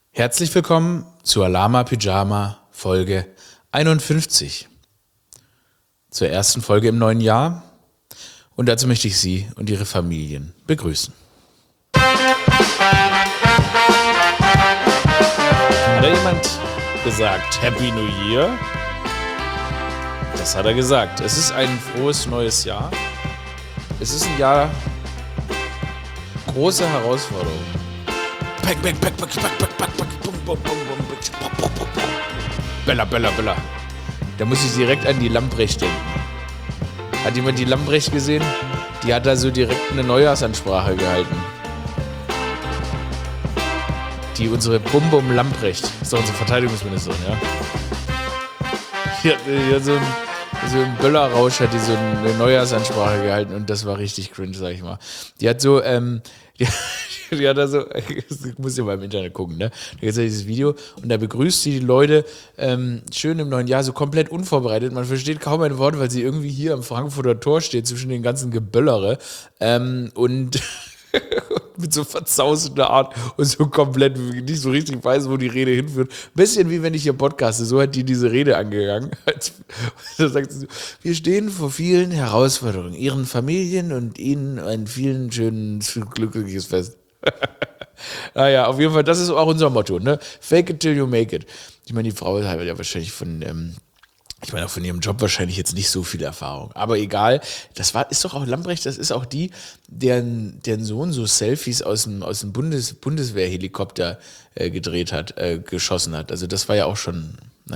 Herzlich willkommen zur Lama Pyjama Folge 51. Zur ersten Folge im neuen Jahr. Und dazu möchte ich Sie und Ihre Familien begrüßen. Hat da jemand gesagt Happy New Year? Das hat er gesagt. Es ist ein frohes neues Jahr. Es ist ein Jahr großer Herausforderungen. Bella, Bella, Bella. Da muss ich direkt an die Lamprecht denken. Hat jemand die Lamprecht gesehen? Die hat da so direkt eine Neujahrsansprache gehalten. Unsere Bum-Bum Lamprecht, ist doch unsere Verteidigungsministerin, ja? Die hat so ein Böllerrausch, hat die so eine Neujahrsansprache gehalten und das war richtig cringe, sag ich mal. Die hat so, die hat da so, ich muss ja mal im Internet gucken, ne? Da gibt es ja dieses Video und da begrüßt sie die Leute schön im neuen Jahr, so komplett unvorbereitet. Man versteht kaum ein Wort, weil sie irgendwie hier am Frankfurter Tor steht, zwischen den ganzen Geböllere und mit so verzauster Art und so komplett nicht so richtig weiß, wo die Rede hinführt. Bisschen wie wenn ich hier podcaste, so hat die diese Rede angegangen. Da sagt sie so, wir stehen vor vielen Herausforderungen, ihren Familien und ihnen ein vielen schönen, glückliches Fest. Naja, auf jeden Fall, das ist auch unser Motto, ne? Fake it till you make it. Ich meine, die Frau hat ja wahrscheinlich auch von ihrem Job wahrscheinlich jetzt nicht so viel Erfahrung. Aber egal, ist doch auch Lamprecht, das ist auch die, deren Sohn so Selfies aus dem Bundeswehrhelikopter geschossen hat. Also das war ja auch schon,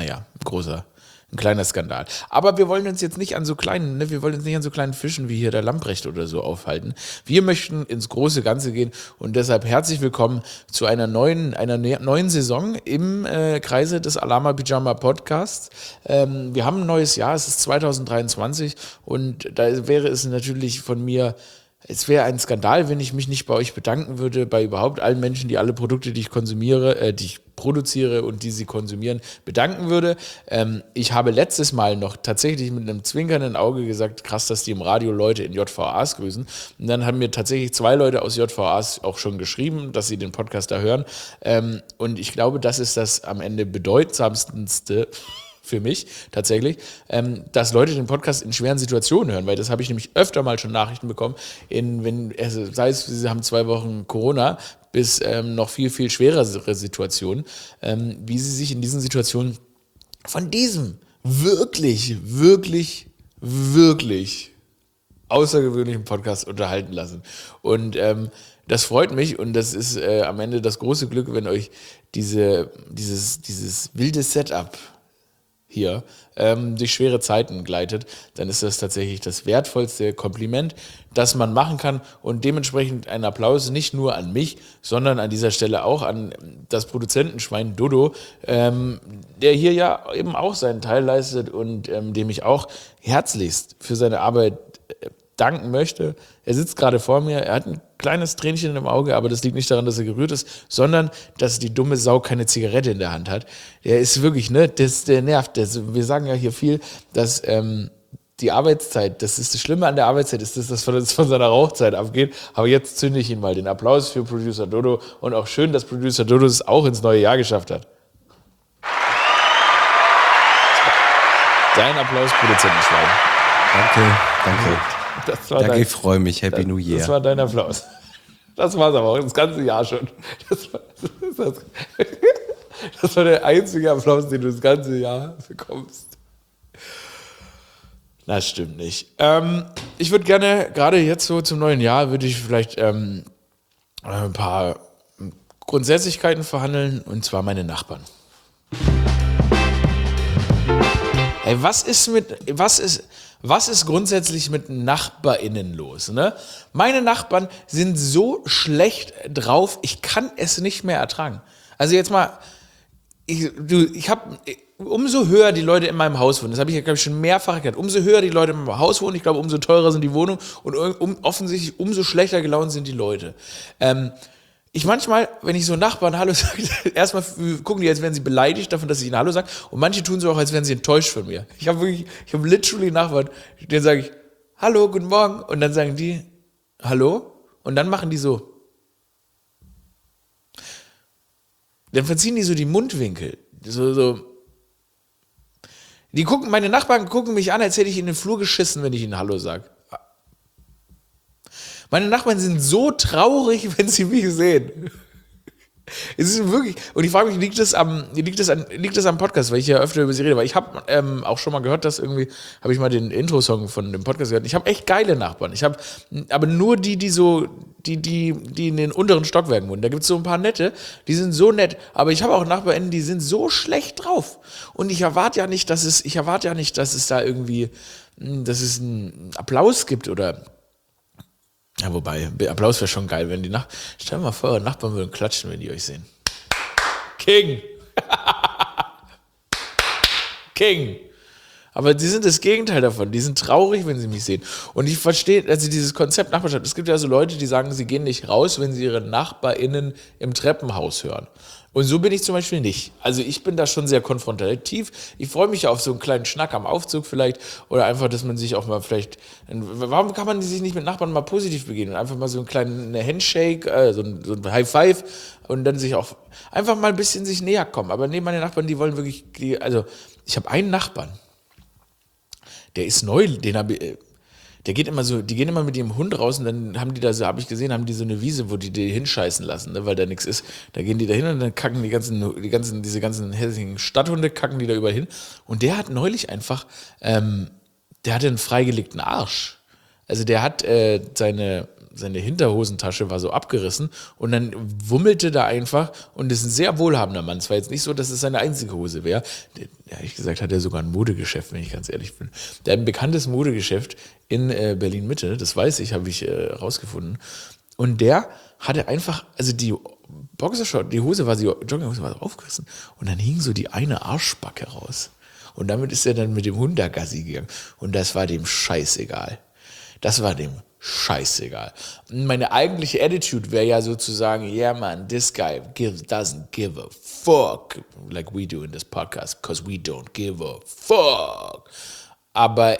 ein kleiner Skandal. Aber wir wollen uns jetzt nicht an so kleinen, wir wollen uns nicht an so kleinen Fischen wie hier der Lamprecht oder so aufhalten. Wir möchten ins große Ganze gehen und deshalb herzlich willkommen zu einer neuen Saison im Kreise des Lama Pyjama Podcasts. Wir haben ein neues Jahr, es ist 2023 und da wäre es natürlich von mir, es wäre ein Skandal, wenn ich mich nicht bei euch bedanken würde, bei überhaupt allen Menschen, die alle Produkte, die ich produziere und die sie konsumieren, bedanken würde. Ich habe letztes Mal noch tatsächlich mit einem zwinkernden Auge gesagt, krass, dass die im Radio Leute in JVAs grüßen. Und dann haben mir tatsächlich 2 Leute aus JVAs auch schon geschrieben, dass sie den Podcast da hören. Und ich glaube, das ist das am Ende bedeutsamste für mich tatsächlich, dass Leute den Podcast in schweren Situationen hören, weil das habe ich nämlich öfter mal schon Nachrichten bekommen, sei es, sie haben 2 Wochen Corona, bis noch viel, viel schwerere Situationen, wie sie sich in diesen Situationen von diesem wirklich, wirklich, wirklich außergewöhnlichen Podcast unterhalten lassen. Und das freut mich und das ist am Ende das große Glück, wenn euch dieses wilde Setup hier durch schwere Zeiten gleitet, dann ist das tatsächlich das wertvollste Kompliment, das man machen kann und dementsprechend ein Applaus nicht nur an mich, sondern an dieser Stelle auch an das Produzentenschwein Dodo, der hier ja eben auch seinen Teil leistet und dem ich auch herzlichst für seine Arbeit danken möchte. Er sitzt gerade vor mir, er hat ein kleines Tränchen im Auge, aber das liegt nicht daran, dass er gerührt ist, sondern dass die dumme Sau keine Zigarette in der Hand hat. Er ist wirklich, der nervt. Wir sagen ja hier viel, dass die Arbeitszeit, das ist das Schlimme an der Arbeitszeit, ist, dass das von seiner Rauchzeit abgeht. Aber jetzt zünde ich ihn mal. Den Applaus für Producer Dodo und auch schön, dass Producer Dodo es auch ins neue Jahr geschafft hat. Dein Applaus, Produzentenschwein. Danke. Danke, ich freue mich. Happy New Year. Das war dein Applaus. Das war es aber auch das ganze Jahr schon. Das war der einzige Applaus, den du das ganze Jahr bekommst. Das stimmt nicht. Ich würde gerne, gerade jetzt so zum neuen Jahr, würde ich vielleicht ein paar Grundsätzlichkeiten verhandeln, und zwar meine Nachbarn. Ey, was ist grundsätzlich mit NachbarInnen los? Ne? Meine Nachbarn sind so schlecht drauf, ich kann es nicht mehr ertragen. Also jetzt mal, umso höher die Leute in meinem Haus wohnen, das habe ich ja, glaube ich, schon mehrfach gehört, umso höher die Leute in meinem Haus wohnen, ich glaube, umso teurer sind die Wohnungen und offensichtlich umso schlechter gelaunt sind die Leute. Ich manchmal, wenn ich so Nachbarn Hallo sage, erstmal gucken die, als wären sie beleidigt davon, dass ich ihnen Hallo sage. Und manche tun so auch, als wären sie enttäuscht von mir. Ich habe literally Nachbarn, denen sage ich, Hallo, guten Morgen. Und dann sagen die, Hallo. Und dann machen die so. dann verziehen die so die Mundwinkel. Meine Nachbarn gucken mich an, als hätte ich in den Flur geschissen, wenn ich ihnen Hallo sage. Meine Nachbarn sind so traurig, wenn sie mich sehen. Es ist wirklich, und ich frage mich, liegt das am Podcast, weil ich ja öfter über sie rede, weil ich habe auch schon mal gehört, dass irgendwie, habe ich mal den Intro-Song von dem Podcast gehört, ich habe echt geile Nachbarn, ich habe aber nur die in den unteren Stockwerken wohnen, da gibt es so ein paar nette, die sind so nett, aber ich habe auch NachbarInnen, die sind so schlecht drauf und ich erwarte ja nicht, dass es da irgendwie, dass es einen Applaus gibt oder. Ja, wobei, Applaus wäre schon geil, wenn stell dir mal vor, eure Nachbarn würden klatschen, wenn die euch sehen. King! King! Aber die sind das Gegenteil davon. Die sind traurig, wenn sie mich sehen. Und ich verstehe, also dieses Konzept Nachbarschaft, es gibt ja so Leute, die sagen, sie gehen nicht raus, wenn sie ihre NachbarInnen im Treppenhaus hören. Und so bin ich zum Beispiel nicht. Also ich bin da schon sehr konfrontativ. Ich freue mich auf so einen kleinen Schnack am Aufzug vielleicht oder einfach, dass man sich auch mal vielleicht, warum kann man sich nicht mit Nachbarn mal positiv begegnen? Einfach mal so einen kleinen Handshake, so ein High Five und dann sich auch einfach mal ein bisschen sich näher kommen. Aber nee, meine Nachbarn, die wollen wirklich, also ich habe einen Nachbarn, der ist neu, die gehen immer mit ihrem Hund raus und dann haben die da so, habe ich gesehen, haben die so eine Wiese, wo die hinscheißen lassen, ne, weil da nichts ist. Da gehen die da hin und dann kacken diese ganzen hässlichen Stadthunde, kacken die da überall hin. Und der hat neulich einfach, der hatte einen freigelegten Arsch. Also der hat seine Hinterhosentasche war so abgerissen und dann wummelte da einfach und ist ein sehr wohlhabender Mann. Es war jetzt nicht so, dass es seine einzige Hose wäre. Ehrlich gesagt hat er sogar ein Modegeschäft, wenn ich ganz ehrlich bin. Der hat ein bekanntes Modegeschäft in Berlin-Mitte, das weiß ich, habe ich rausgefunden. Und der hatte einfach, also die Boxershort, die Jogginghose war so aufgerissen und dann hing so die eine Arschbacke raus. Und damit ist er dann mit dem Hund da Gassi gegangen. Und das war dem scheißegal. Meine eigentliche Attitude wäre ja sozusagen, yeah man, this guy doesn't give a fuck, like we do in this podcast, because we don't give a fuck. Aber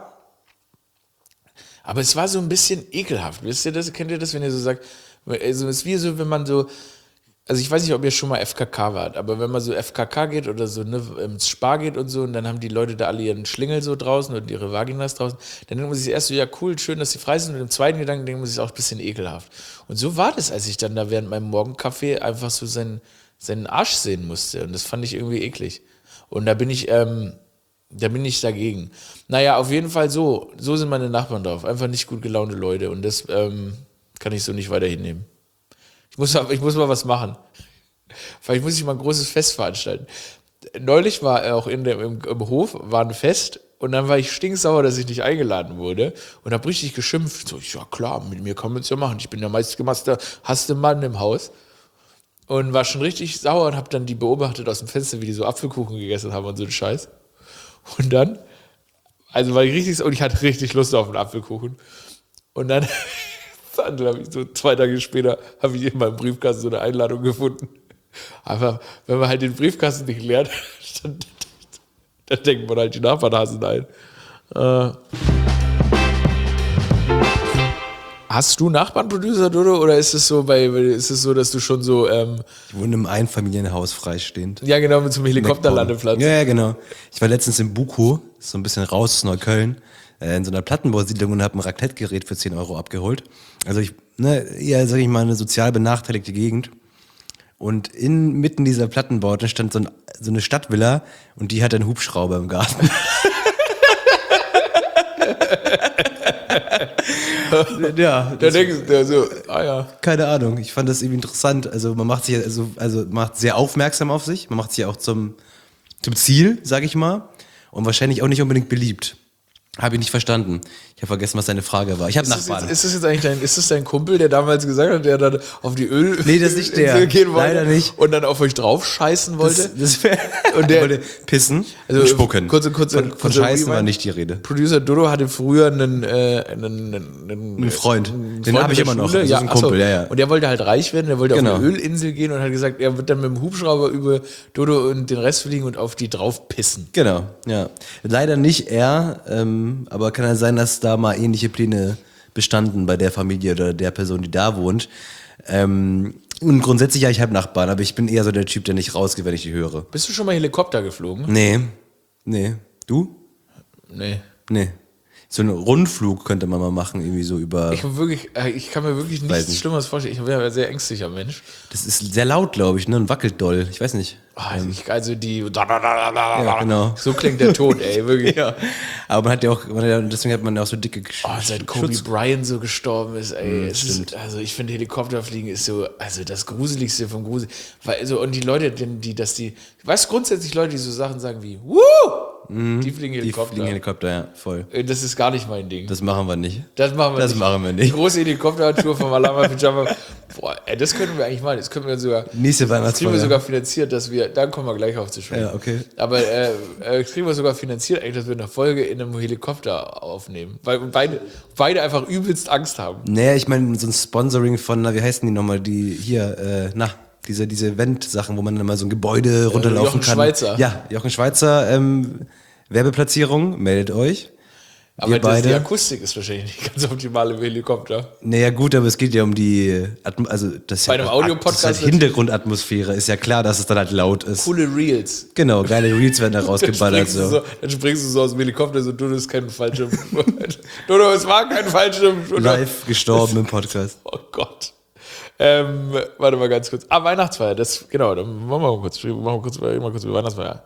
es war so ein bisschen ekelhaft. Wisst ihr das? Kennt ihr das, wenn ihr so sagt, also es ist wie so, wenn man so, also ich weiß nicht, ob ihr schon mal FKK wart, aber wenn man so FKK geht oder so ins Spar geht und so und dann haben die Leute da alle ihren Schlingel so draußen und ihre Vaginas draußen, dann denkt man sich erst so, ja cool, schön, dass sie frei sind und im zweiten Gedanken denkt man sich auch ein bisschen ekelhaft. Und so war das, als ich dann da während meinem Morgenkaffee einfach so seinen Arsch sehen musste und das fand ich irgendwie eklig. Und da bin ich dagegen. Naja, auf jeden Fall so sind meine Nachbarn drauf, einfach nicht gut gelaunte Leute und das kann ich so nicht weiter hinnehmen. Ich muss mal was machen. Vielleicht muss ich mal ein großes Fest veranstalten. Neulich war auch im Hof war ein Fest und dann war ich stinksauer, dass ich nicht eingeladen wurde und habe richtig geschimpft. So, ja klar, mit mir kann man es ja machen. Ich bin der meistgehasste Mann im Haus. Und war schon richtig sauer und habe dann die beobachtet aus dem Fenster, wie die so Apfelkuchen gegessen haben und so einen Scheiß. Und dann, also war ich richtig, und ich hatte richtig Lust auf einen Apfelkuchen. Und dann glaube ich, so 2 Tage später habe ich in meinem Briefkasten so eine Einladung gefunden. Aber wenn man halt den Briefkasten nicht leert, dann denkt man halt, die Nachbarn hassen ein. Hast du Nachbarn, Producer Dodo, oder ist es so, dass du schon so ich wohne im Einfamilienhaus freistehend. Ja, genau, mit so einem Helikopterlandeplatz. Ja, genau. Ich war letztens in Bukow, so ein bisschen raus aus Neukölln, in so einer Plattenbausiedlung und habe ein Raclette-Gerät für 10 Euro abgeholt. Also eher, sag ich mal, eine sozial benachteiligte Gegend. Und mitten dieser Plattenbauten stand so eine Stadtvilla und die hat einen Hubschrauber im Garten. Ja. Da denkst du so, ja. Keine Ahnung, ich fand das irgendwie interessant. Also man macht sich macht sehr aufmerksam auf sich, man macht sich ja auch zum Ziel, sag ich mal. Und wahrscheinlich auch nicht unbedingt beliebt. Habe ich nicht verstanden. Ich habe vergessen, was deine Frage war. Ich habe Nachbarn. Ist das jetzt eigentlich dein Kumpel, der damals gesagt hat, der dann auf die Nee, das ist nicht der. Gehen wollte Leider nicht. Und dann auf euch drauf scheißen wollte? Und der wollte pissen und spucken. Von Scheißen war nicht die Rede. Producer Dodo hatte früher einen Freund. Den habe ich immer noch. Das ist ein Kumpel, ja. Und der wollte halt reich werden, der wollte auf eine Ölinsel gehen und hat gesagt, er wird dann mit dem Hubschrauber über Dodo und den Rest fliegen und auf die drauf pissen. Genau, ja. Leider nicht er, aber kann ja sein, dass da mal ähnliche Pläne bestanden bei der Familie oder der Person, die da wohnt. Und grundsätzlich, ja, ich habe Nachbarn, aber ich bin eher so der Typ, der nicht rausgeht, wenn ich die höre. Bist du schon mal Helikopter geflogen? Nee. Du? Nee. So einen Rundflug könnte man mal machen, irgendwie so über... Ich kann mir wirklich nichts Schlimmeres vorstellen. Ich bin ja ein sehr ängstlicher Mensch. Das ist sehr laut, glaube ich, ne? Und wackelt doll. Ich weiß nicht. Also die... Ja, genau. So klingt der Tod, ey, wirklich. Ja. Aber deswegen hat man ja auch so dicke seit Kobe Bryant so gestorben ist, ey. Also ich finde Helikopterfliegen ist so, also das Gruseligste vom Grusel. Und die Leute, weißt du, grundsätzlich Leute, die so Sachen sagen wie, Woo! Die fliegen Helikopter. Die fliegen Helikopter, ja, voll. Das ist gar nicht mein Ding. Das machen wir nicht. Das machen wir nicht. Die große Helikoptertour von Malama Pyjama. Boah, ey, das können wir eigentlich mal. Das können wir sogar. Nächste Weihnachtsfeier. Das kriegen wir sogar finanziert, da kommen wir gleich auf zu sprechen. Ja, okay. Aber kriegen wir sogar finanziert, eigentlich, dass wir eine Folge in einem Helikopter aufnehmen. Weil beide einfach übelst Angst haben. Naja, ich meine, so ein Sponsoring von, wie heißen die nochmal, die hier, diese Event-Sachen, wo man dann mal so ein Gebäude runterlaufen kann. Jochen Schweizer. Ja, Jochen Schweizer, Werbeplatzierung, meldet euch. Aber die Akustik ist wahrscheinlich nicht ganz optimal im Helikopter. Naja, gut, aber es geht ja um die, bei einem Audiopodcast. Das ist halt Hintergrundatmosphäre, ist ja klar, dass es dann halt laut ist. Coole Reels. Genau, geile Reels werden da rausgeballert. Dann springst du so aus dem Helikopter, so, du, das ist kein Fallschirm. Du, es war kein Fallschirm. Live gestorben im Podcast. Oh Gott. Warte mal ganz kurz. Weihnachtsfeier, dann machen wir mal kurz über Weihnachtsfeier.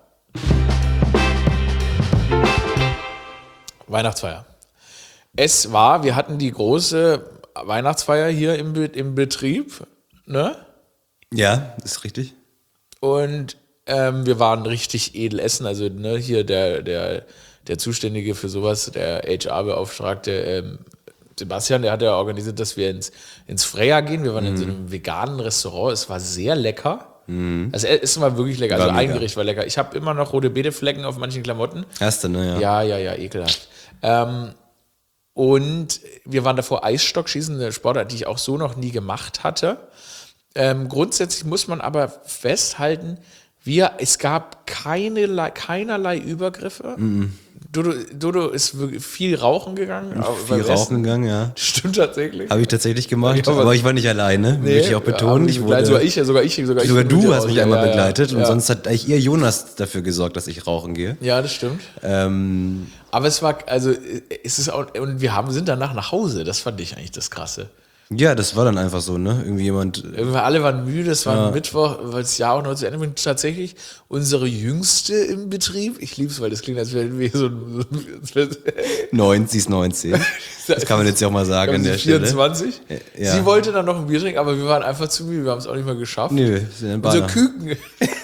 Weihnachtsfeier. Wir hatten die große Weihnachtsfeier hier im Betrieb, ne? Ja, ist richtig. Und wir waren richtig edel essen, also ne, hier der Zuständige für sowas, der HR-Beauftragte, Sebastian, der hat ja organisiert, dass wir ins Freya gehen. Wir waren in so einem veganen Restaurant. Es war sehr lecker. Also es war wirklich lecker. Also ein Gericht war lecker. Ich habe immer noch rote Beeteflecken auf manchen Klamotten. Hast du, ne? Ja, ekelhaft. Und wir waren davor Eisstockschießen, eine Sportart, die ich auch so noch nie gemacht hatte. Grundsätzlich muss man aber festhalten, es gab keinerlei Übergriffe. Dodo ist wirklich viel rauchen gegangen. Viel rauchen gegangen, ja. Stimmt tatsächlich. Habe ich tatsächlich gemacht, aber ich war nicht alleine. Nee, möchte ich auch betonen. Sogar du hast mich einmal begleitet und ja. Sonst hat eigentlich eher Jonas dafür gesorgt, dass ich rauchen gehe. Ja, das stimmt. Aber es war, und wir sind danach nach Hause. Das fand ich eigentlich das Krasse. Ja, das war dann einfach so, ne? Irgendwie alle waren müde, es war Mittwoch, weil das Jahr auch noch zu Ende war. Tatsächlich unsere Jüngste im Betrieb, ich liebe es, weil das klingt, als wären wir so 19. Das kann man jetzt ja auch mal sagen an der 24. Stelle. Ja. Sie wollte dann noch ein Bier trinken, aber wir waren einfach zu müde, wir haben es auch nicht mal geschafft. Nö, wir sind in Unser Küken.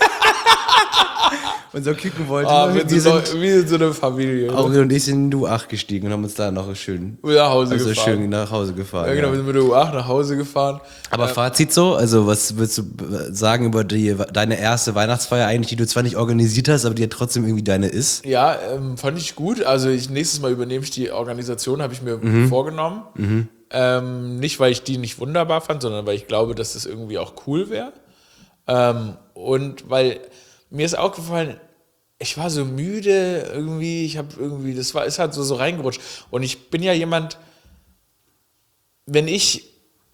Unser Küken wollte wie so eine Familie. Aurel und ich sind in die U8 gestiegen und haben uns da noch schön nach Hause gefahren. Ja, genau, wir sind mit der U8 nach Hause gefahren. Aber Fazit so, also was würdest du sagen über deine erste Weihnachtsfeier eigentlich, die du zwar nicht organisiert hast, aber die ja trotzdem irgendwie deine ist? Ja, fand ich gut. Also nächstes Mal übernehme ich die Organisation, habe ich mir vorgenommen. Nicht, weil ich die nicht wunderbar fand, sondern weil ich glaube, dass das irgendwie auch cool wäre. Und weil mir ist aufgefallen, ich war so müde irgendwie, es hat so reingerutscht. Und ich bin ja jemand, wenn ich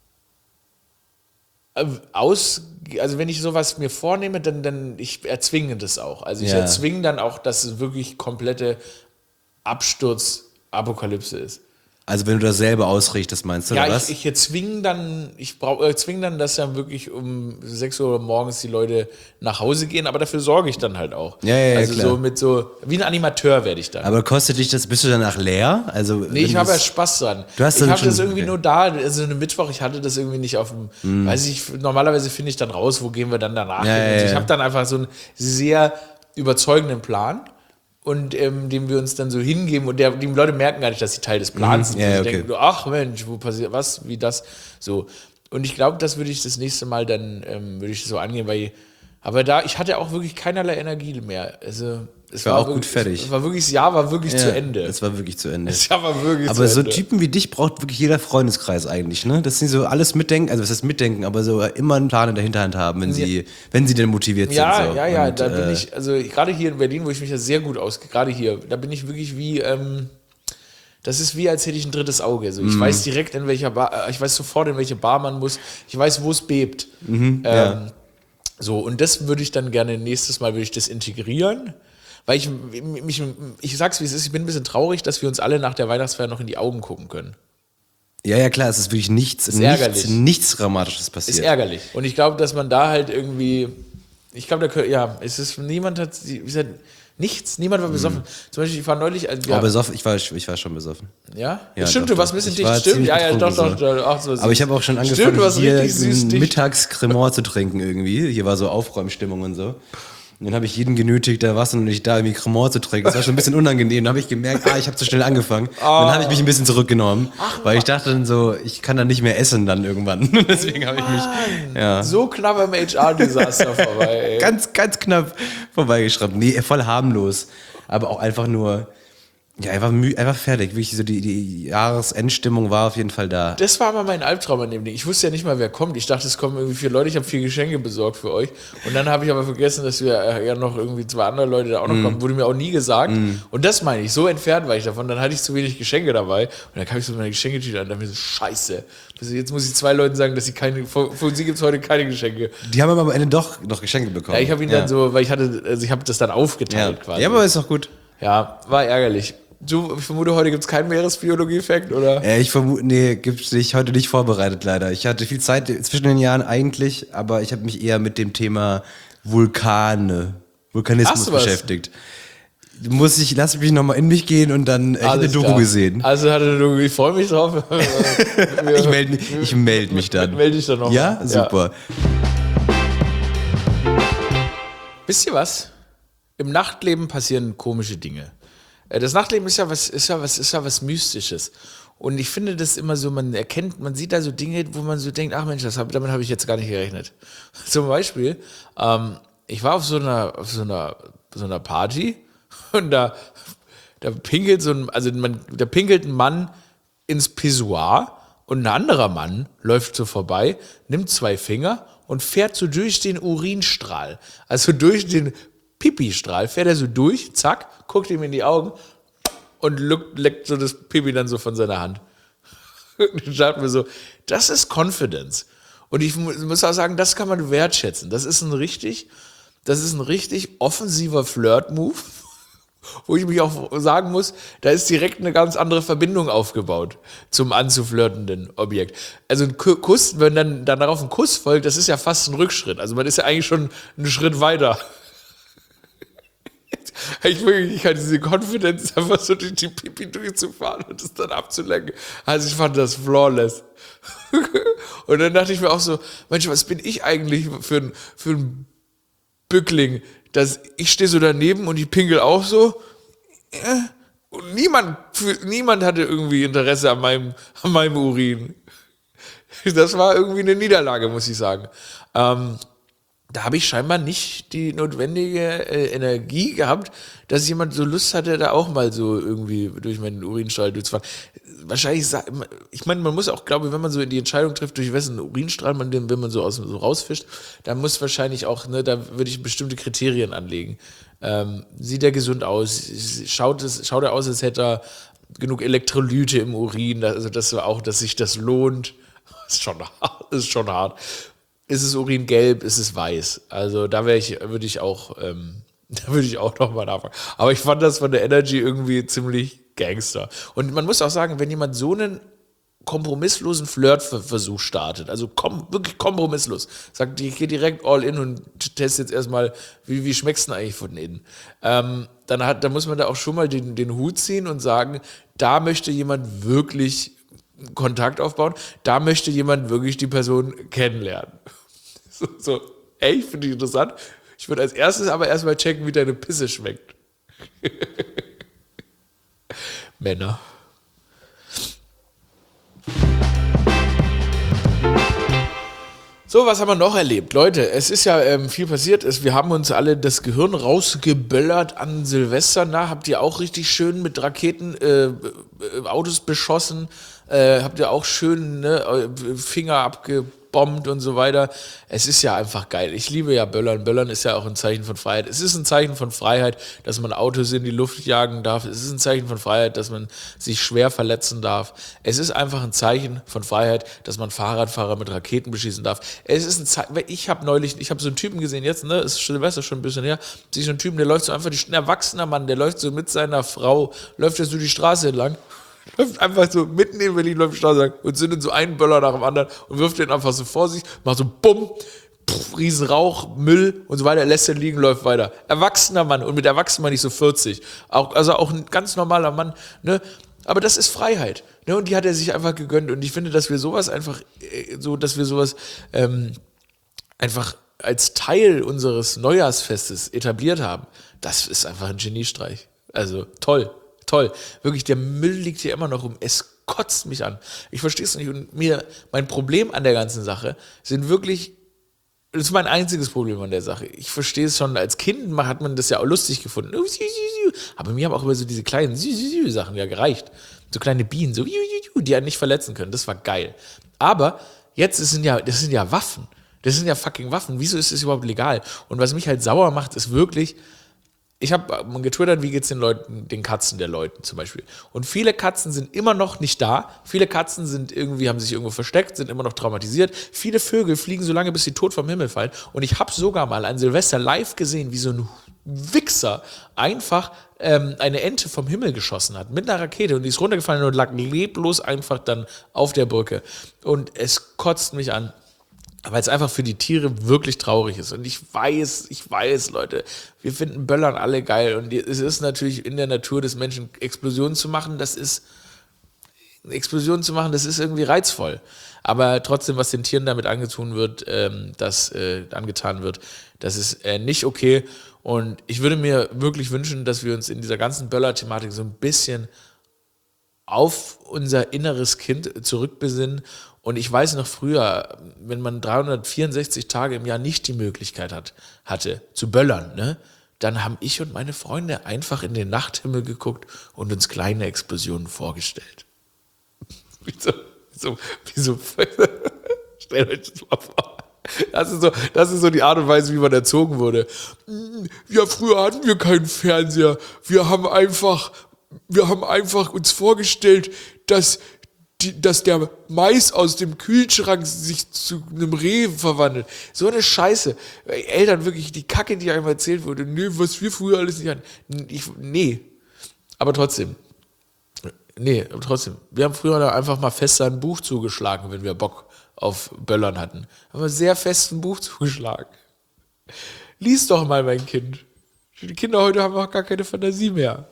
wenn ich sowas mir vornehme, dann ich erzwinge das auch. Also ich erzwinge dann auch, dass es wirklich komplette Absturz-Apokalypse ist. Also wenn du das selber ausrichtest, meinst du, oder was? Ich zwinge dann, dass dann wirklich um 6 Uhr morgens die Leute nach Hause gehen, aber dafür sorge ich dann halt auch. Ja, also klar. Wie ein Animateur werde ich dann. Aber kostet dich das, bist du danach leer? Also, nee, ich habe ja Spaß dran. Ich habe das irgendwie nur da, also eine Mittwoch, ich hatte das irgendwie nicht auf dem, normalerweise finde ich dann raus, wo gehen wir dann danach hin. Ich habe dann einfach so einen sehr überzeugenden Plan. Und dem wir uns dann so hingeben und die Leute merken gar nicht, dass sie Teil des Plans sind. Sie denken, ach Mensch, wo passiert was, wie das, so. Und ich glaube, das würde ich das nächste Mal dann, würde ich so angehen, ich hatte auch wirklich keinerlei Energie mehr. Also, es war auch wirklich, gut fertig. Das Jahr war wirklich zu Ende. Es war wirklich zu Ende. Das Jahr war wirklich aber zu so Ende. Typen wie dich braucht wirklich jeder Freundeskreis eigentlich, ne? Das sind so alles mitdenken, also was heißt mitdenken, aber so immer einen Plan in der Hinterhand haben, wenn sie denn motiviert sind. So. Ja, da bin ich, also gerade hier in Berlin, wo ich mich ja sehr gut gerade hier, da bin ich wirklich wie, das ist wie, als hätte ich ein drittes Auge. Also ich weiß direkt, in welcher Bar, ich weiß sofort, in welche Bar man muss. Ich weiß, wo es bebt. So, und das würde ich dann gerne nächstes Mal würde ich das integrieren. Weil ich sag's wie es ist, ich bin ein bisschen traurig, dass wir uns alle nach der Weihnachtsfeier noch in die Augen gucken können. Ja, klar, es ist wirklich nichts Dramatisches passiert. Ist ärgerlich. Und ich glaube, dass man da halt irgendwie, ich glaube, es ist, niemand hat, wie gesagt, niemand war besoffen. Zum Beispiel, ich war neulich, besoffen, ich war schon besoffen. Ja? Ja, Stimmt, doch, du warst ein doch. bisschen Ich war dicht. Stimmt, ziemlich ja, doch, betrunken doch. Ach, so Aber ich habe auch schon angefangen, Stimmt, du warst hier richtig süß dicht. mittags Cremant zu trinken irgendwie. Hier war so Aufräumstimmung und so. Und dann habe ich jeden genötigt, da warst du noch nicht da, irgendwie Cremant zu trinken. Das war schon ein bisschen unangenehm. Dann habe ich gemerkt, ich habe zu schnell angefangen. Dann habe ich mich ein bisschen zurückgenommen, weil ich dachte dann so, ich kann dann nicht mehr essen dann irgendwann. Deswegen habe ich mich so knapp am HR-Desaster vorbei, ey. ganz knapp vorbeigeschraubt. Nee, voll harmlos. Aber auch einfach nur, einfach fertig. Wirklich so die Jahresendstimmung war auf jeden Fall da. Das war mal mein Albtraum an dem Ding. Ich wusste ja nicht mal, wer kommt. Ich dachte, es kommen irgendwie 4 Leute. Ich habe 4 Geschenke besorgt für euch. Und dann habe ich aber vergessen, dass wir ja noch irgendwie 2 andere Leute da auch noch kommen. Wurde mir auch nie gesagt. Und das meine ich. So entfernt war ich davon. Dann hatte ich zu wenig Geschenke dabei. Und dann kam ich so mit meiner Geschenketüte an und dachte mir so, scheiße. Jetzt muss ich 2 Leuten sagen, dass sie für sie gibt es heute keine Geschenke. Die haben aber am Ende doch noch Geschenke bekommen. Ja, ich habe ihn dann so, weil ich habe das dann aufgeteilt quasi. Ja, aber ist doch gut. Ja, war ärgerlich. Ich vermute, heute gibt es keinen Meeresbiologie-Effekt, oder? Ich vermute, nee, gibt's nicht. Heute nicht vorbereitet, leider. Ich hatte viel Zeit zwischen den Jahren eigentlich, aber ich habe mich eher mit dem Thema Vulkanismus beschäftigt. Lass mich nochmal in mich gehen und dann eine Doku gesehen. Also hatte eine Doku, ich freue mich drauf. Ich melde mich dann. Melde dich dann noch. Ja, super. Wisst ihr was? Im Nachtleben passieren komische Dinge. Das Nachtleben ist ja was Mystisches. Und ich finde das immer so, man sieht da so Dinge, wo man so denkt, ach Mensch, damit habe ich jetzt gar nicht gerechnet. Zum Beispiel, ich war auf so einer Party und da pinkelt da pinkelt ein Mann ins Pissoir und ein anderer Mann läuft so vorbei, nimmt 2 Finger und fährt so durch den Urinstrahl, also durch den Pipi-Strahl, fährt er so durch, zack, guckt ihm in die Augen und leckt so das Pipi dann so von seiner Hand. Und ich dachte mir so, das ist Confidence. Und ich muss auch sagen, das kann man wertschätzen. Das ist ein richtig offensiver Flirt-Move, wo ich mich auch sagen muss, da ist direkt eine ganz andere Verbindung aufgebaut zum anzuflirtenden Objekt. Also ein Kuss, wenn dann darauf ein Kuss folgt, das ist ja fast ein Rückschritt. Also man ist ja eigentlich schon einen Schritt weiter. Ich hatte diese Confidence, einfach so durch die Pipi durchzufahren und das dann abzulenken. Also ich fand das flawless. Und dann dachte ich mir auch so, Mensch, was bin ich eigentlich für ein Bückling? Ich stehe so daneben und ich pinkel auch so. Und niemand hatte irgendwie Interesse an meinem Urin. Das war irgendwie eine Niederlage, muss ich sagen. Da habe ich scheinbar nicht die notwendige Energie gehabt, dass jemand so Lust hatte, da auch mal so irgendwie durch meinen Urinstrahl durchzufahren. Wahrscheinlich, ich meine, man muss auch, glaube ich, wenn man so die Entscheidung trifft, durch wessen Urinstrahl wenn man so rausfischt, dann muss wahrscheinlich auch, da würde ich bestimmte Kriterien anlegen. Sieht er gesund aus? Schaut er aus, als hätte er genug Elektrolyte im Urin, also dass sich das lohnt? Ist schon hart. Ist es Urin gelb, ist es weiß? Also da würde ich auch nochmal nachfragen. Aber ich fand das von der Energy irgendwie ziemlich Gangster. Und man muss auch sagen, wenn jemand so einen kompromisslosen Flirtversuch startet, also wirklich kompromisslos, sagt, ich gehe direkt all in und teste jetzt erstmal, wie schmeckst du denn eigentlich von innen? Dann muss man da auch schon mal den Hut ziehen und sagen, da möchte jemand wirklich Kontakt aufbauen, da möchte jemand wirklich die Person kennenlernen. So, ey, finde ich interessant. Ich würde als erstes aber erstmal checken, wie deine Pisse schmeckt. Männer. So, was haben wir noch erlebt? Leute, es ist ja viel passiert. Wir haben uns alle das Gehirn rausgeböllert an Silvester. Habt ihr auch richtig schön mit Raketen Autos beschossen? Habt ihr auch schön Finger bombt und so weiter. Es ist ja einfach geil. Ich liebe ja Böllern. Böllern ist ja auch ein Zeichen von Freiheit. Es ist ein Zeichen von Freiheit, dass man Autos in die Luft jagen darf. Es ist ein Zeichen von Freiheit, dass man sich schwer verletzen darf. Es ist einfach ein Zeichen von Freiheit, dass man Fahrradfahrer mit Raketen beschießen darf. Es ist ein Zeichen, ich habe so einen Typen gesehen jetzt, ne, ist Silvester schon ein bisschen her, sehe ich so einen Typen, der läuft so einfach, ein erwachsener Mann, der läuft so mit seiner Frau, läuft er so die Straße entlang, läuft einfach so mitten in Berlin, läuft die Straße entlang und zündet so einen Böller nach dem anderen und wirft den einfach so vor sich, macht so bumm, riesen Rauch, Müll und so weiter, lässt den liegen, läuft weiter. Erwachsener Mann, und mit erwachsen meine ich so 40. Also auch ein ganz normaler Mann, ne? Aber das ist Freiheit, ne? Und die hat er sich einfach gegönnt. Und ich finde, dass wir sowas einfach, einfach als Teil unseres Neujahrsfestes etabliert haben, das ist einfach ein Geniestreich. Also toll. Wirklich, der Müll liegt hier immer noch rum. Es kotzt mich an. Ich verstehe es nicht. Und mein Problem an der ganzen Sache sind wirklich, das ist mein einziges Problem an der Sache. Ich verstehe es schon, als Kind hat man das ja auch lustig gefunden. Aber mir haben auch über so diese kleinen Sachen ja gereicht. So kleine Bienen, so die einen nicht verletzen können. Das war geil. Aber jetzt, das sind ja Waffen. Das sind ja fucking Waffen. Wieso ist das überhaupt legal? Und was mich halt sauer macht, ist wirklich, ich habe getwittert, wie geht's den Leuten, den Katzen der Leuten zum Beispiel. Und viele Katzen sind immer noch nicht da. Viele Katzen haben sich irgendwo versteckt, sind immer noch traumatisiert. Viele Vögel fliegen so lange, bis sie tot vom Himmel fallen. Und ich habe sogar mal an Silvester live gesehen, wie so ein Wichser einfach eine Ente vom Himmel geschossen hat mit einer Rakete, und die ist runtergefallen und lag leblos einfach dann auf der Brücke. Und es kotzt mich an, weil es einfach für die Tiere wirklich traurig ist. Und ich weiß, Leute, wir finden Böllern alle geil. Und es ist natürlich in der Natur des Menschen, Explosionen zu machen, das ist irgendwie reizvoll. Aber trotzdem, was den Tieren damit angetan wird, das ist nicht okay. Und ich würde mir wirklich wünschen, dass wir uns in dieser ganzen Böller-Thematik so ein bisschen auf unser inneres Kind zurückbesinnen. Und ich weiß noch früher, wenn man 364 Tage im Jahr nicht die Möglichkeit hatte zu böllern, ne, dann haben ich und meine Freunde einfach in den Nachthimmel geguckt und uns kleine Explosionen vorgestellt. Wieso? Stellt euch das mal vor. Das ist so die Art und Weise, wie man erzogen wurde. Ja, früher hatten wir keinen Fernseher. Wir haben einfach uns vorgestellt, dass der Mais aus dem Kühlschrank sich zu einem Reh verwandelt. So eine Scheiße. Eltern, wirklich, die Kacke, die einem erzählt wurde. Nee, was wir früher alles nicht hatten. Aber trotzdem. Wir haben früher einfach mal fest ein Buch zugeschlagen, wenn wir Bock auf Böllern hatten. Haben wir sehr fest ein Buch zugeschlagen. Lies doch mal, mein Kind. Die Kinder heute haben auch gar keine Fantasie mehr.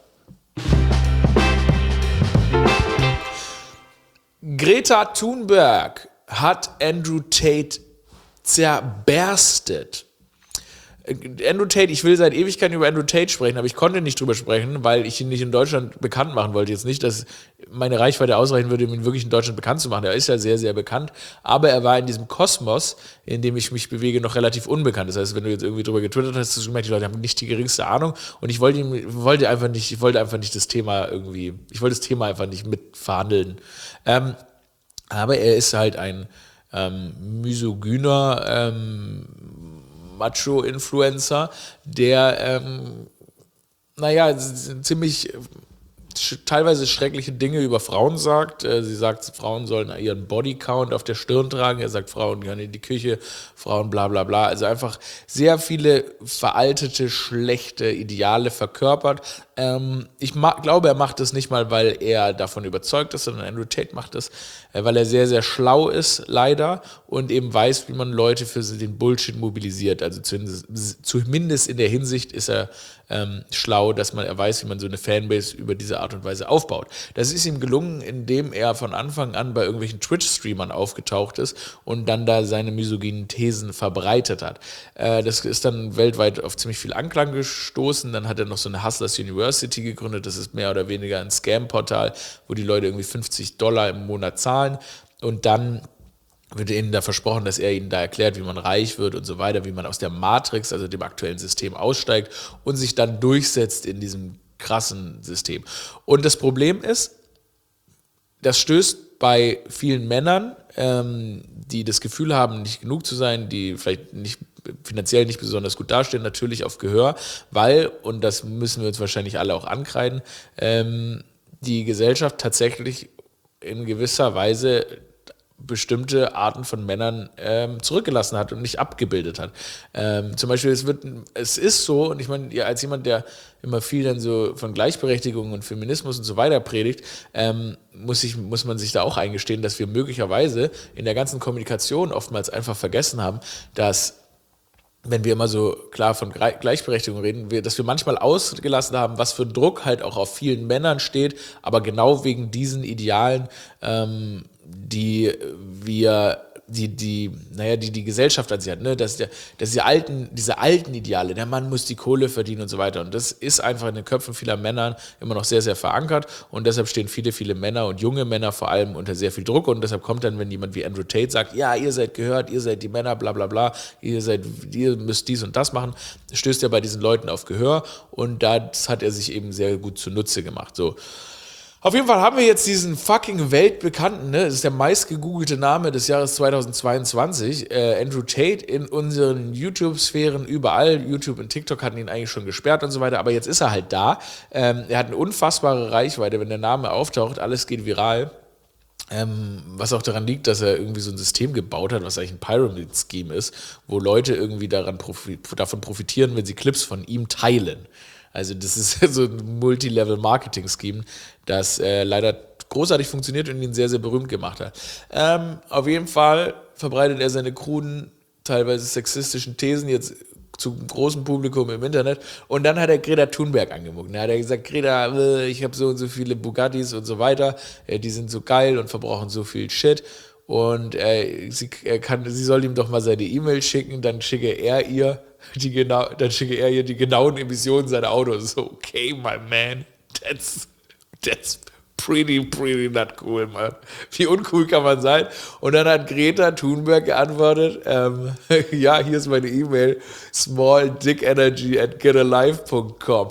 Greta Thunberg hat Andrew Tate zerberstet. Andrew Tate, ich will seit Ewigkeiten über Andrew Tate sprechen, aber ich konnte nicht drüber sprechen, weil ich ihn nicht in Deutschland bekannt machen wollte. Jetzt nicht, dass meine Reichweite ausreichen würde, um ihn wirklich in Deutschland bekannt zu machen. Er ist ja sehr, sehr bekannt, aber er war in diesem Kosmos, in dem ich mich bewege, noch relativ unbekannt. Das heißt, wenn du jetzt irgendwie drüber getwittert hast, hast du gemerkt, die Leute haben nicht die geringste Ahnung, und ich wollte einfach nicht das Thema einfach nicht mit verhandeln. Aber er ist halt ein misogyner Macho-Influencer, der ziemlich teilweise schreckliche Dinge über Frauen sagt. Sie sagt, Frauen sollen ihren Bodycount auf der Stirn tragen. Er sagt, Frauen gehören in die Küche, Frauen bla bla bla. Also einfach sehr viele veraltete, schlechte Ideale verkörpert. Ich glaube, er macht das nicht mal, weil er davon überzeugt ist, sondern Andrew Tate macht das, weil er sehr, sehr schlau ist, leider, und eben weiß, wie man Leute für den Bullshit mobilisiert. Also zumindest in der Hinsicht ist er schlau, dass er weiß, wie man so eine Fanbase über diese Art und Weise aufbaut. Das ist ihm gelungen, indem er von Anfang an bei irgendwelchen Twitch-Streamern aufgetaucht ist und dann da seine misogynen Thesen verbreitet hat. Das ist dann weltweit auf ziemlich viel Anklang gestoßen. Dann hat er noch so eine Hustlers University gegründet. Das ist mehr oder weniger ein Scam-Portal, wo die Leute irgendwie $50 im Monat zahlen, und dann wird ihnen da versprochen, dass er ihnen da erklärt, wie man reich wird und so weiter, wie man aus der Matrix, also dem aktuellen System, aussteigt und sich dann durchsetzt in diesem krassen System. Und das Problem ist, das stößt bei vielen Männern, die das Gefühl haben, nicht genug zu sein, die vielleicht nicht finanziell nicht besonders gut dastehen, natürlich auf Gehör, weil, und das müssen wir uns wahrscheinlich alle auch ankreiden, die Gesellschaft tatsächlich in gewisser Weise bestimmte Arten von Männern zurückgelassen hat und nicht abgebildet hat. Zum Beispiel, es ist so, und ich meine, ja, als jemand, der immer viel dann so von Gleichberechtigung und Feminismus und so weiter predigt, muss man sich da auch eingestehen, dass wir möglicherweise in der ganzen Kommunikation oftmals einfach vergessen haben, dass wenn wir immer so klar von Gleichberechtigung reden, dass wir manchmal ausgelassen haben, was für ein Druck halt auch auf vielen Männern steht, aber genau wegen diesen Idealen, die die Gesellschaft an sich hat, ne? Diese alten Ideale, der Mann muss die Kohle verdienen und so weiter. Und das ist einfach in den Köpfen vieler Männer immer noch sehr, sehr verankert. Und deshalb stehen viele, viele Männer und junge Männer vor allem unter sehr viel Druck. Und deshalb kommt dann, wenn jemand wie Andrew Tate sagt, ja, ihr seid gehört, ihr seid die Männer, bla bla bla, ihr müsst dies und das machen, stößt er bei diesen Leuten auf Gehör. Und das hat er sich eben sehr gut zunutze gemacht. So. Auf jeden Fall haben wir jetzt diesen fucking weltbekannten, ne, das ist der meistgegoogelte Name des Jahres 2022, Andrew Tate in unseren YouTube-Sphären überall. YouTube und TikTok hatten ihn eigentlich schon gesperrt und so weiter, aber jetzt ist er halt da. Er hat eine unfassbare Reichweite, wenn der Name auftaucht, alles geht viral. Was auch daran liegt, dass er irgendwie so ein System gebaut hat, was eigentlich ein Pyramid-Scheme ist, wo Leute irgendwie davon profitieren, wenn sie Clips von ihm teilen. Also das ist so ein Multilevel-Marketing-Scheme, das leider großartig funktioniert und ihn sehr, sehr berühmt gemacht hat. Auf jeden Fall verbreitet er seine kruden, teilweise sexistischen Thesen jetzt zum großen Publikum im Internet. Und dann hat er Greta Thunberg angemuckt. Da hat er gesagt, Greta, ich habe so und so viele Bugattis und so weiter, die sind so geil und verbrauchen so viel Shit. Und sie soll ihm doch mal seine E-Mail schicken, dann schicke er ihr die genauen Emissionen seiner Autos. So, okay, my man, that's pretty not cool, man. Wie uncool kann man sein? Und dann hat Greta Thunberg geantwortet, ja, hier ist meine E-Mail, smalldickenergy@getalife.com.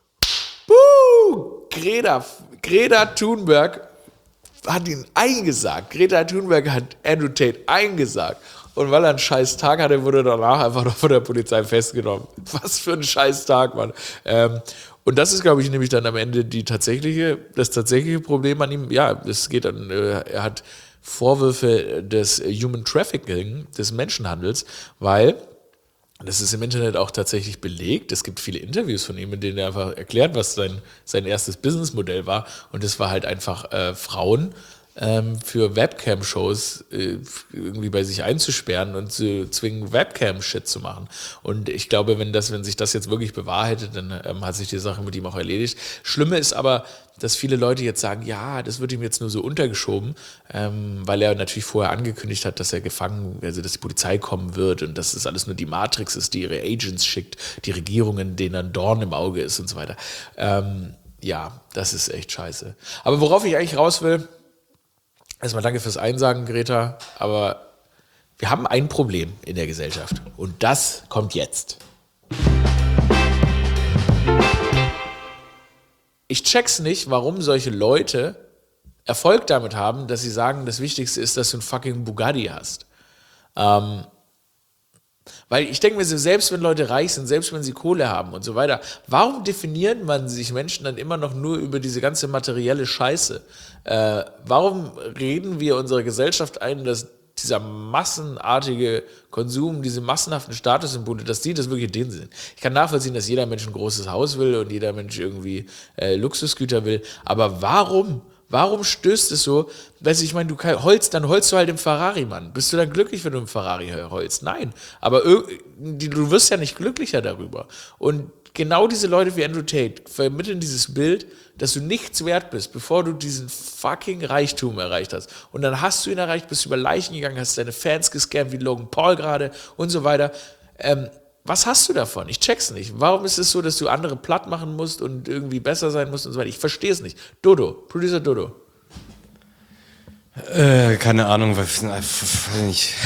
Greta Thunberg hat ihn eingesagt. Greta Thunberg hat Andrew Tate eingesagt. Und weil er einen scheiß Tag hatte, wurde er danach einfach noch von der Polizei festgenommen. Was für ein scheiß Tag, Mann. Und das ist, glaube ich, nämlich dann am Ende das tatsächliche Problem an ihm. Ja, es geht dann, er hat Vorwürfe des Human Trafficking, des Menschenhandels, weil das ist im Internet auch tatsächlich belegt. Es gibt viele Interviews von ihm, in denen er einfach erklärt, was sein erstes Businessmodell war. Und das war halt einfach Frauen für Webcam-Shows irgendwie bei sich einzusperren und zu zwingen, Webcam-Shit zu machen. Und ich glaube, wenn sich das jetzt wirklich bewahrheitet, dann hat sich die Sache mit ihm auch erledigt. Schlimme ist aber, dass viele Leute jetzt sagen, ja, das wird ihm jetzt nur so untergeschoben, weil er natürlich vorher angekündigt hat, dass er dass die Polizei kommen wird und dass das alles nur die Matrix ist, die ihre Agents schickt, die Regierungen, denen ein Dorn im Auge ist und so weiter. Ja, das ist echt scheiße. Aber worauf ich eigentlich raus will, erstmal danke fürs Einsagen, Greta, aber wir haben ein Problem in der Gesellschaft und das kommt jetzt. Ich check's nicht, warum solche Leute Erfolg damit haben, dass sie sagen, das Wichtigste ist, dass du einen fucking Bugatti hast. Weil ich denke mir so, selbst wenn Leute reich sind, selbst wenn sie Kohle haben und so weiter, warum definieren man sich Menschen dann immer noch nur über diese ganze materielle Scheiße? Warum reden wir unserer Gesellschaft ein, dass dieser massenartige Konsum, diese massenhaften Statussymbole, dass die das wirklich denen sind? Ich kann nachvollziehen, dass jeder Mensch ein großes Haus will und jeder Mensch irgendwie Luxusgüter will, aber warum? Warum stößt es so? Weißt du, ich meine, dann holst du halt im Ferrari, Mann. Bist du dann glücklich, wenn du im Ferrari holst? Nein. Aber du wirst ja nicht glücklicher darüber. Und genau diese Leute wie Andrew Tate vermitteln dieses Bild, dass du nichts wert bist, bevor du diesen fucking Reichtum erreicht hast. Und dann hast du ihn erreicht, bist über Leichen gegangen, hast deine Fans gescammt, wie Logan Paul gerade und so weiter. Was hast du davon? Ich check's nicht. Warum ist es so, dass du andere platt machen musst und irgendwie besser sein musst und so weiter? Ich verstehe es nicht. Producer Dodo. Keine Ahnung, weiß nicht.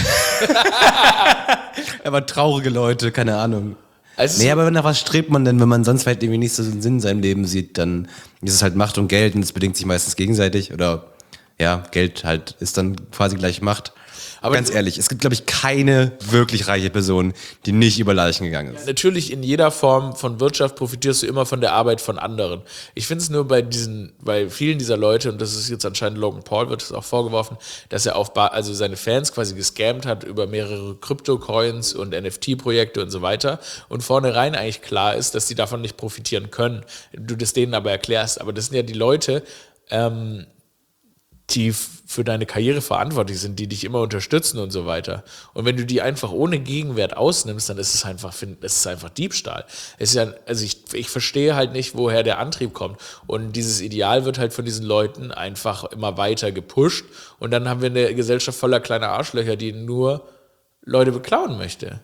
Aber traurige Leute, keine Ahnung. Also aber nach was strebt man denn, wenn man sonst halt irgendwie nicht so einen Sinn in seinem Leben sieht, dann ist es halt Macht und Geld und es bedingt sich meistens gegenseitig oder ja, Geld halt ist dann quasi gleich Macht. Aber ganz ehrlich, es gibt, glaube ich, keine wirklich reiche Person, die nicht über Leichen gegangen ist. Natürlich, in jeder Form von Wirtschaft profitierst du immer von der Arbeit von anderen. Ich finde es nur bei vielen dieser Leute, und das ist jetzt anscheinend Logan Paul, wird es auch vorgeworfen, dass er also seine Fans quasi gescammt hat über mehrere Krypto-Coins und NFT-Projekte und so weiter. Und vornherein eigentlich klar ist, dass die davon nicht profitieren können. Du das denen aber erklärst. Aber das sind ja die Leute, die für deine Karriere verantwortlich sind, die dich immer unterstützen und so weiter. Und wenn du die einfach ohne Gegenwert ausnimmst, dann ist es einfach Diebstahl. Es ist ja, also ich verstehe halt nicht, woher der Antrieb kommt. Und dieses Ideal wird halt von diesen Leuten einfach immer weiter gepusht. Und dann haben wir eine Gesellschaft voller kleiner Arschlöcher, die nur Leute beklauen möchte.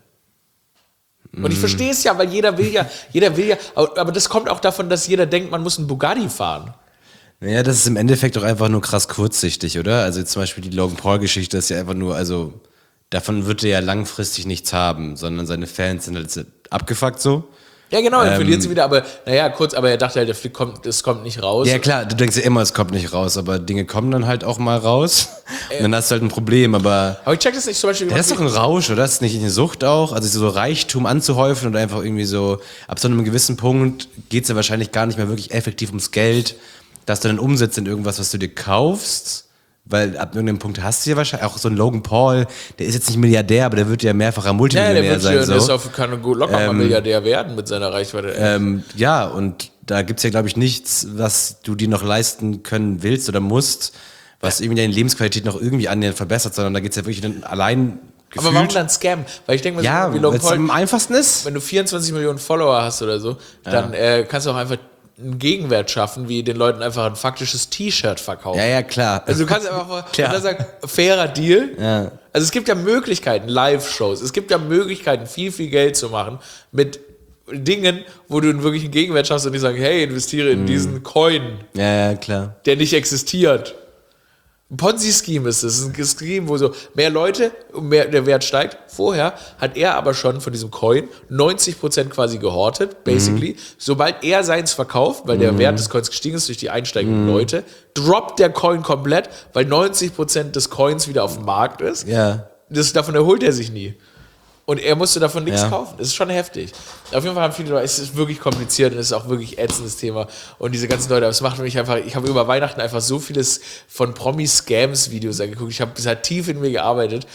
Und ich verstehe es ja, weil jeder will ja, aber das kommt auch davon, dass jeder denkt, man muss einen Bugatti fahren. Naja, das ist im Endeffekt doch einfach nur krass kurzsichtig, oder? Also zum Beispiel die Logan Paul-Geschichte ist ja einfach nur, also davon wird er ja langfristig nichts haben, sondern seine Fans sind halt abgefuckt so. Ja, genau, dann verliert sie wieder, aber aber er dachte halt, es kommt nicht raus. Ja klar, du denkst ja immer, es kommt nicht raus, aber Dinge kommen dann halt auch mal raus und dann hast du halt ein Problem, aber ich check das nicht zum Beispiel. Das ist doch ein Rausch, oder? Das ist nicht eine Sucht auch, also so Reichtum anzuhäufen und einfach irgendwie so, ab so einem gewissen Punkt geht's ja wahrscheinlich gar nicht mehr wirklich effektiv ums Geld, dass du dann umsetzt in irgendwas, was du dir kaufst, weil ab irgendeinem Punkt hast du ja wahrscheinlich auch so einen Logan Paul, der ist jetzt nicht Milliardär, aber der wird ja mehrfacher Multimillionär sein. Der kann locker mal Milliardär werden mit seiner Reichweite. Ja, und da gibt's ja, glaube ich, nichts, was du dir noch leisten können willst oder musst, was irgendwie deine Lebensqualität noch irgendwie annähernd verbessert, sondern da geht's ja wirklich dann allein gefühlt. Aber warum dann Scam? Weil ich denke mal, ja, wie Logan Paul, am einfachsten ist. Wenn du 24 Millionen Follower hast oder so, dann kannst du auch einfach einen Gegenwert schaffen, wie den Leuten einfach ein faktisches T-Shirt verkaufen. Ja, klar. Also du kannst einfach sagen, fairer Deal. Ja. Also es gibt ja Möglichkeiten, Live-Shows, es gibt ja Möglichkeiten, viel, viel Geld zu machen mit Dingen, wo du einen wirklichen Gegenwert schaffst und die sagen, hey, investiere in diesen Coin, Ja, klar. der nicht existiert. Ein Ponzi-Scheme ist es. Ein Scheme, wo so mehr Leute und mehr der Wert steigt. Vorher hat er aber schon von diesem Coin 90% quasi gehortet, basically. Sobald er seins verkauft, weil der Wert des Coins gestiegen ist durch die einsteigenden Leute, droppt der Coin komplett, weil 90% des Coins wieder auf dem Markt ist. Ja. Davon erholt er sich nie. Und er musste davon nichts kaufen. Das ist schon heftig. Auf jeden Fall haben viele Leute, es ist wirklich kompliziert und es ist auch wirklich ätzendes Thema. Und diese ganzen Leute, es macht mich einfach, ich habe über Weihnachten einfach so vieles von Promi-Scams-Videos angeguckt. Ich habe bis halt tief in mir gearbeitet,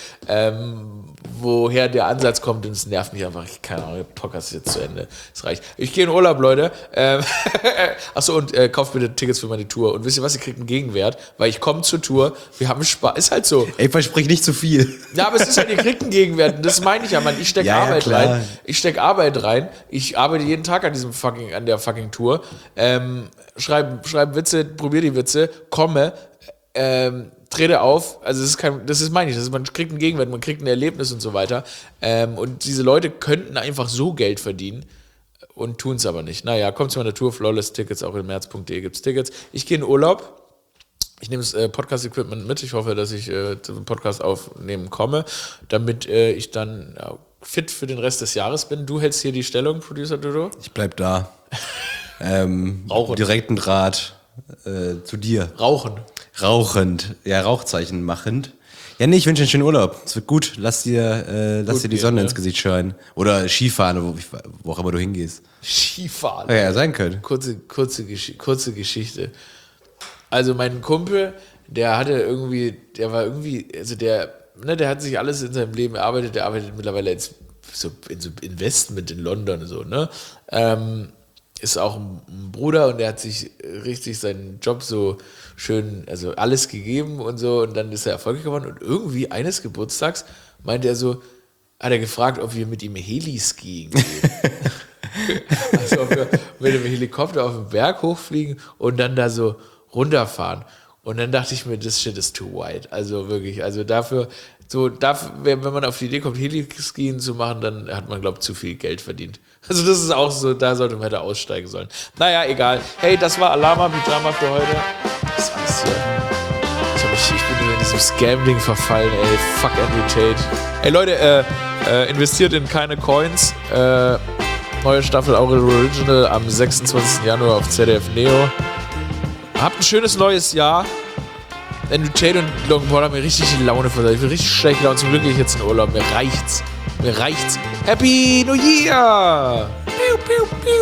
woher der Ansatz kommt und es nervt mich einfach. Keine Ahnung, der Podcast ist jetzt zu Ende. Es reicht. Ich gehe in Urlaub, Leute. Achso, und kauft bitte Tickets für meine Tour. Und wisst ihr was, ihr kriegt einen Gegenwert, weil ich komme zur Tour, wir haben Spaß. Ist halt so. Ey, versprich nicht zu viel. Ja, aber es ist halt, ihr kriegt einen Gegenwert. Und das meine ich ja, Mann. Ich stecke Arbeit rein. Ich arbeite jeden Tag an der fucking Tour. Schreib Witze, probier die Witze, komme, trete auf. Also man kriegt einen Gegenwert, man kriegt ein Erlebnis und so weiter. Und diese Leute könnten einfach so Geld verdienen und tun es aber nicht. Naja, kommt zu meiner Tour, Flawless Tickets, auch in märz.de gibt es Tickets. Ich gehe in Urlaub. Ich nehme das Podcast-Equipment mit. Ich hoffe, dass ich zum Podcast aufnehmen komme, damit ich dann fit für den Rest des Jahres bin. Du hältst hier die Stellung, Producer Dodo? Ich bleib da. Direkten Draht zu dir. Rauchend. Ja, Rauchzeichen machend. Ja, nee, ich wünsche dir einen schönen Urlaub. Es wird gut. Lass dir die Sonne ins Gesicht scheinen. Oder Skifahren, wo auch immer du hingehst. Skifahren? Ja, sein können. Kurze Geschichte. Also mein Kumpel, der hat sich alles in seinem Leben erarbeitet, der arbeitet mittlerweile jetzt in so Investment in London, so, ne? Ist auch ein Bruder und der hat sich richtig seinen Job so schön, also alles gegeben und so, und dann ist er erfolgreich geworden und irgendwie eines Geburtstags meinte er so, hat er gefragt, ob wir mit ihm Heli-Skiing gehen. Also ob wir mit dem Helikopter auf den Berg hochfliegen und dann da so runterfahren. Und dann dachte ich mir, das shit is too wide. Also wirklich, also dafür, wenn man auf die Idee kommt, Heliskiing zu machen, dann hat man, glaube ich, zu viel Geld verdient. Also das ist auch so, da sollte man hätte aussteigen sollen. Naja, egal. Hey, das war Alama Pyjama für heute. Das ist alles hier. Ich bin in diesem Scam-Ding verfallen, ey. Fuck Andrew Tate. Ey Leute, investiert in keine Coins. Neue Staffel Aurel Original am 26. Januar auf ZDF Neo. Habt ein schönes neues Jahr. Wenn du Jade und Logan Paul haben mir richtig die Laune versaut. Ich bin richtig schlecht gelaunt. Zum Glück gehe ich jetzt in Urlaub. Mir reicht's. Happy New Year! Piu, piu, piu.